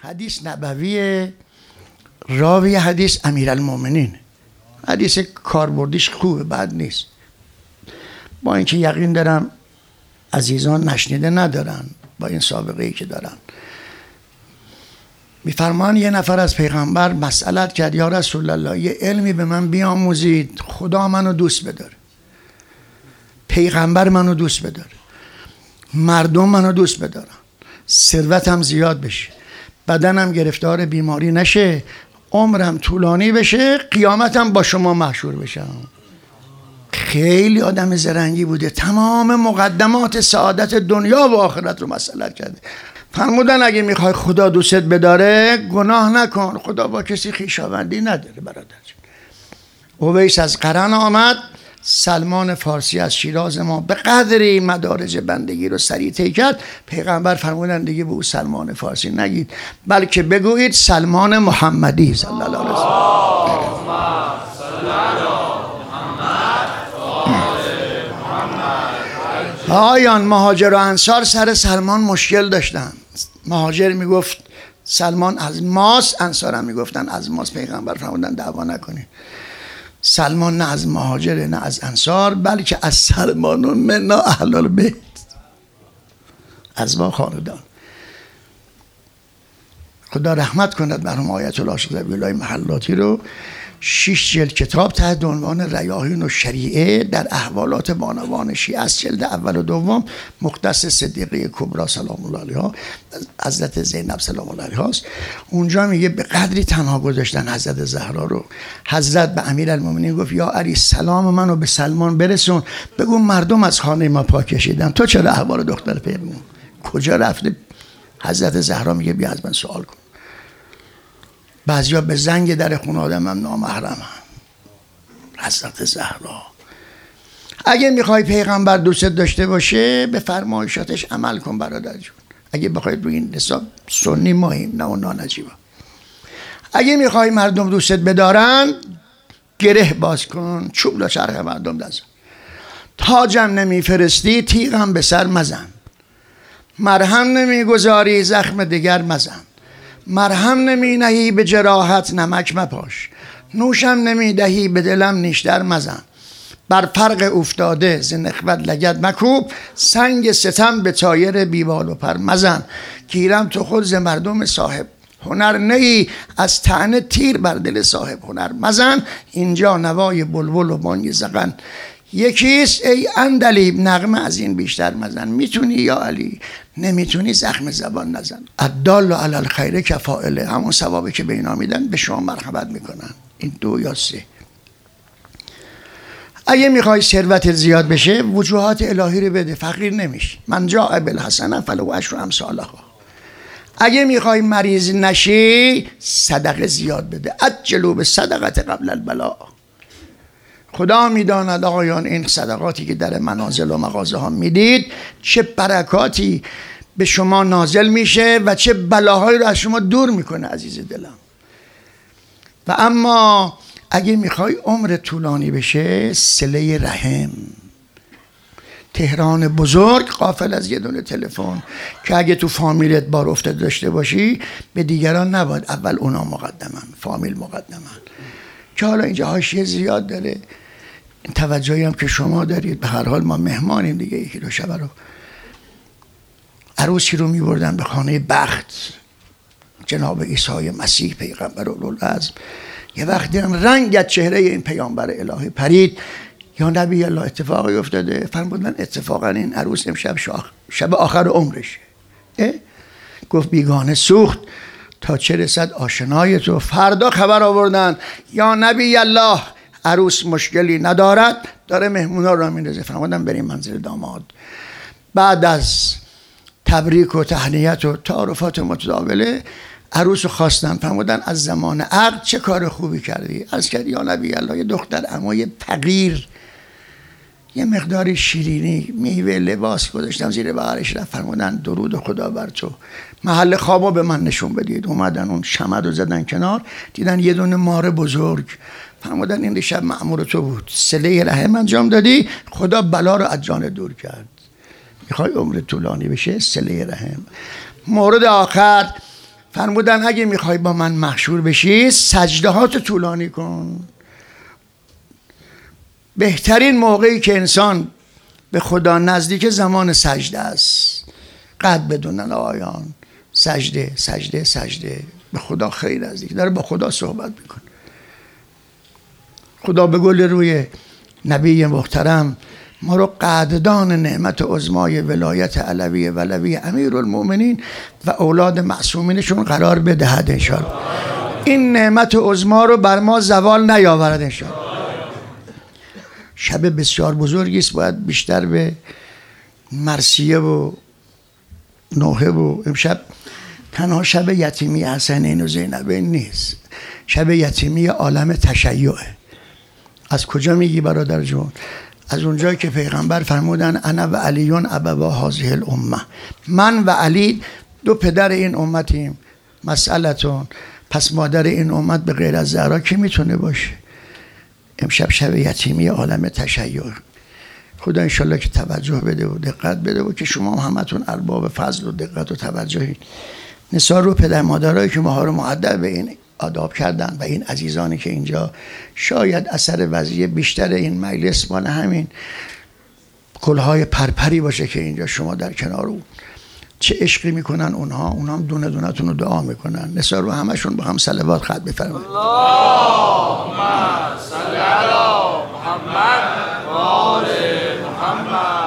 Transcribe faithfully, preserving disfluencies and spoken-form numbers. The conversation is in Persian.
حدیث نبوی، راوی حدیث امیرالمومنین. حدیث کاربردیش خوبه، بد نیست، با اینکه یقین دارم عزیزان نشنیده ندارن با این سابقه ای که دارن. میفرمان یه نفر از پیغمبر مسئلت کرد، یا رسول الله یه علمی به من بیاموزید خدا منو دوست بداره، پیغمبر منو دوست بداره، مردم منو دوست بدارن، ثروتم زیاد بشه، بدنم گرفتار بیماری نشه، عمرم طولانی بشه، قیامتم با شما محشور بشم. خیلی آدم زرنگی بوده، تمام مقدمات سعادت دنیا و آخرت رو مسئلت کرده. فرمودن اگه میخوای خدا دوست بداره گناه نکن، خدا با کسی خویشاوندی نداره. برادر اویس از قرن آمد، سلمان فارسی از شیراز ما به قدری مدارج بندگی رو سریع طی کرد، پیغمبر فرمودن دیگه به او سلمان فارسی نگید، بلکه بگویید سلمان محمدی صلی الله علیه وسلم. آیان مهاجر و انصار سر سلمان مشکل داشتن. مهاجر میگفت سلمان از ماست، انصار هم میگفتن از ماست. پیغمبر فرمودن دعوا نکنید. سلمان نه از مهاجره نه از انصار، بلکه از سلمان و منا اهل البیت، از ما خاندان. خدا رحمت کند مرحوم آیت الله شیخ ذبیح الله محلاتی رو، شش جلد کتاب تحت عنوان ریاحین و شریعه در احوالات بانوان شیعه از جلد اول و دوم، مختص صدیقه کبری سلام الله علیها، حضرت زینب سلام الله علیها است. اونجا میگه به قدری تنها گذاشتن حضرت زهرا رو، حضرت به امیرالمومنین گفت یا علی سلام منو به سلمان برسون، بگو مردم از خانه ما پا کشیدن، تو چرا احوال دختر پیغمبر کجا رفته؟ حضرت زهرا میگه بیا از من سوال کن. بعضیا به زنگ در خونه آدم هم نامحرم هم. حضرت زهرا. اگه میخوای پیغمبر دوست داشته باشه به فرمایشاتش عمل کن برادر جون. اگه بخواید روی این حساب سنی ماییم، نه اون نجیبا. اگه میخوای مردم دوستت بدارن گره باز کن، چوب لا چرخ مردم دزن. تاجم نمیفرستی تیغم به سر مزن، مرهم نمیگذاری زخم دیگر مزن، مرهم نمی نهی به جراحت نمک مپاش، نوشم نمی دهی به دلم نیشتر مزن، بر فرق افتاده ز نخوت لگد مکوب، سنگ ستم به طایر بیبال و پر مزن، گیرم تو خود ز مردم صاحب هنر نهی، از طعنه تیر بر دل صاحب هنر مزن، اینجا نوای بلبل و بانگ زغن یکیست ای اندلیب، نغمه از این بیشتر مزن. میتونی یا علی، نمیتونی زخم زبان نزن. الدال علی الخیر کفاعله، همون ثوابی که به اینا میدن به شما مرحمت میکنن. این دو یا سه. اگه میخوای ثروتت زیاد بشه وجوهات الهی رو بده، فقیر نمیشی. من جاء بالحسنه فله عشر امثالها. اگه میخوای مریض نشی صدقه زیاد بده، عجلوا بالصدقه قبل البلاء. خدا میداند آقایان این صدقاتی که در منازل و مغازه ها میدید چه برکاتی به شما نازل میشه و چه بلاهایی رو از شما دور میکنه عزیز دلم. و اما اگه میخوای عمر طولانی بشه صله رحم. تهران بزرگ غافل از یه دونه تلفن که اگه تو فامیلت بار افتاده داشته باشی به دیگران نباید، اول اونا مقدمن، فامیل مقدمن. که حالا اینجا حاشیه زیاد داره، این توجهی هم که شما دارید، به هر حال ما مهمانیم دیگه. یکی دو شب رو عروسی رو میبردن به خانه بخت، جناب عیسی مسیح پیغمبر اولوالعزم. یه وقتی رنگ از چهره این پیامبر الهی پرید، یا نبی الله اتفاقی افتاده. فرمودن اتفاقا این عروس امشب شب آخر عمرشه. گفت بیگانه سوخت تا چه رسد آشنای تو. فردا خبر آوردن یا نبی الله عروس مشکلی ندارد، داره مهمونا رو میندازه. فرمودن بریم منزل داماد. بعد از تبریک و تهنیت و تعارفات متداوله عروس رو خواستن. فرمودن از زمان عقد چه کار خوبی کردی. عرض کرد یا نبی الله یه دختر عموی فقیر یه مقداری شیرینی میوه لباس گذاشتم زیر بغلش. رفت فرمودن درود خدا بر تو، محل خوابو به من نشون بدید. اومدن اون شمد رو زدن کنار، دیدن یه دونه مار بزرگ. فرمودن این شب مأمور تو بود، صله رحم انجام دادی، خدا بلا رو از جان دور کرد. میخوای عمر طولانی بشه صله رحم. مورد آخر فرمودن اگه میخوای با من مشهور بشی سجدهات طولانی کن. بهترین موقعی که انسان به خدا نزدیک زمان سجده است. قد بدونن آیان، سجده سجده سجده، به خدا خیلی نزدیک، داره با خدا صحبت میکنه. خدا به گل روی نبی محترم ما رو قدردان نعمت عظمای ولایت علوی ولوی امیرالمؤمنین و اولاد معصومینشون قرار بدهد انشاءالله. این نعمت عظما رو بر ما زوال نیاورد انشاءالله. شب بسیار بزرگی است، باید بیشتر به مرثیه و نوحه و امشب تنها شب یتیمی حسنین و زینبین نیست، شب یتیمی عالم تشیعه. از کجا میگی برادر جون؟ از اونجایی که پیغمبر فرمودن انا و علیون ابوا هذه الامه، من و علی دو پدر این امتیم. مسئلتون، پس مادر این امت به غیر از زهرا کی میتونه باشه؟ امشب شب یتیمی عالم تشیع. خدا انشالله که توجه بده و دقت بده و که شما همتون ارباب فضل و دقت و توجهی. نثار رو پدر مادرایی که ما رو مؤدب به این آداب کردن و این عزیزانی که اینجا شاید اثر وضعیه بیشتر این مجلس مال همین کلهای پرپری باشه که اینجا شما در کنار اون چه عشقی میکنن اونها، اونها هم دونه دونه تون رو دعا میکنن. نثار رو همشون با هم صلوات خط بفرمایید. اللهم صل علی محمد و آل محمد.